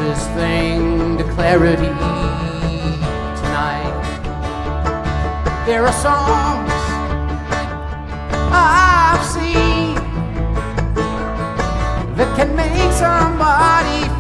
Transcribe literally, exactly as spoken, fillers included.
closest thing to clarity tonight. There are songs I've seen that can make somebody